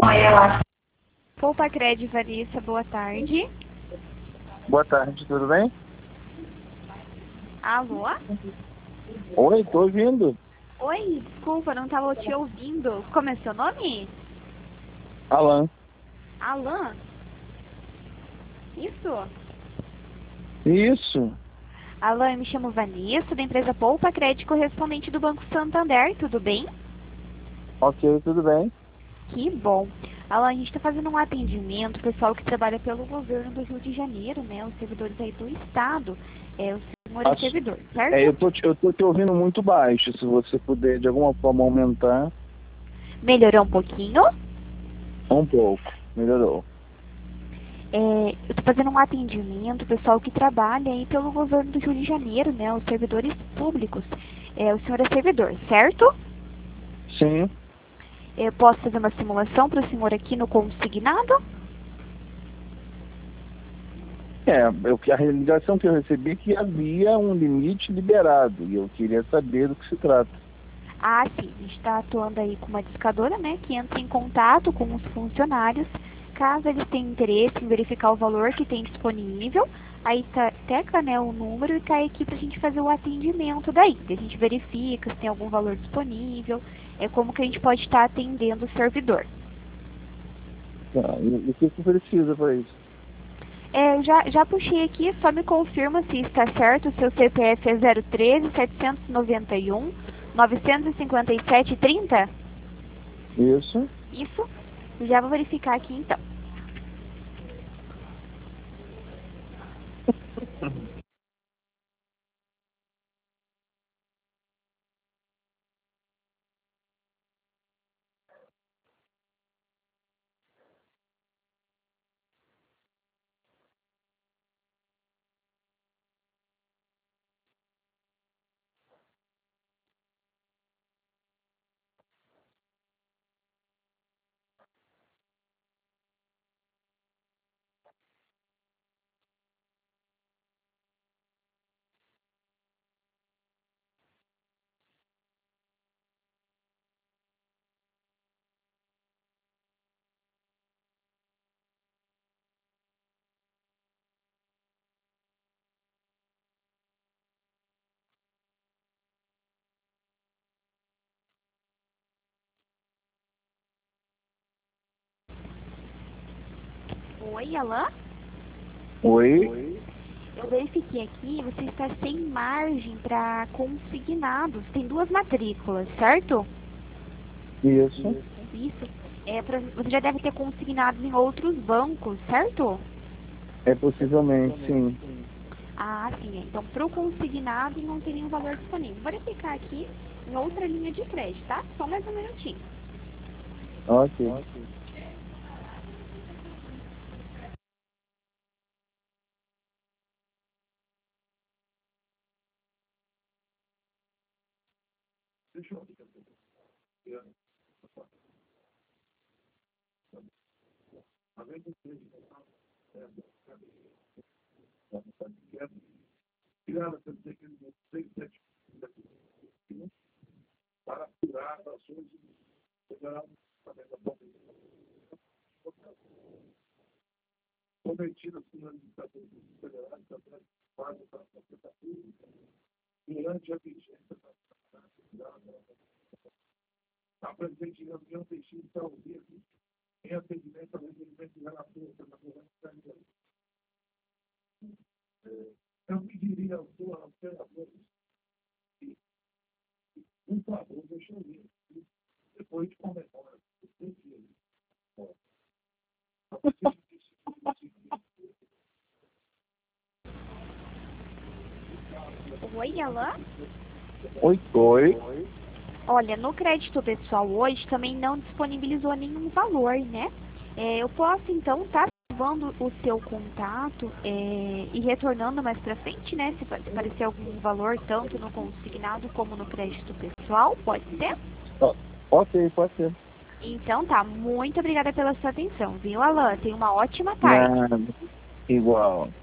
Poupa-Cred, Vanessa, boa tarde. Boa tarde, tudo bem? Alô? Oi, tô ouvindo. Oi, desculpa, não estava te ouvindo. Como é seu nome? Alan. Alan? Isso? Isso. Alan, eu me chamo Vanessa, da empresa Poupa-Cred, correspondente do Banco Santander, tudo bem? Ok, tudo bem. Que bom. Alan, a gente está fazendo um atendimento, pessoal que trabalha pelo governo do Rio de Janeiro, né? Os servidores aí do Estado. O senhor é servidor, certo? Eu tô te ouvindo muito baixo. Se você puder de alguma forma aumentar Melhorou um pouquinho? um pouco. Melhorou. Eu estou fazendo um atendimento, pessoal que trabalha aí pelo governo do Rio de Janeiro, né? Os servidores públicos. O senhor é servidor, certo? Sim. Eu posso fazer uma simulação para o senhor aqui no consignado? A ligação que eu recebi é que havia um limite liberado e eu queria saber do que se trata. Ah, sim. A gente está atuando aí com uma discadora, né? Que entra em contato com os funcionários. Caso eles tenham interesse em verificar o valor que tem disponível, aí tecla, né, o número e cai aqui para a gente fazer o atendimento daí. A gente verifica se tem algum valor disponível, como que a gente pode estar atendendo o servidor. Tá, e o que você precisa para isso? Já puxei aqui, só me confirma se está certo. O seu CPF é 013 791 957 30? Isso. Isso? Já vou verificar aqui então. Oi, Alan? Oi. Eu verifiquei aqui, você está sem margem para consignados. Tem duas matrículas, certo? Isso. Isso. Você já deve ter consignados em outros bancos, certo? É possivelmente, sim. Ah, sim. Então, para o consignado não tem nenhum valor disponível. Vou verificar aqui em outra linha de crédito, tá? Só mais um minutinho. Ok. Oi, Alan? Oi, oi. Olha, no crédito pessoal hoje também não disponibilizou nenhum valor, né? Eu posso então estar salvando o seu contato e retornando mais pra frente, né? Se aparecer algum valor, tanto no consignado como no crédito pessoal, pode ser? Ok, pode ser. Então tá, muito obrigada pela sua atenção, viu, Alan? Tenha uma ótima tarde. Nada. Igual.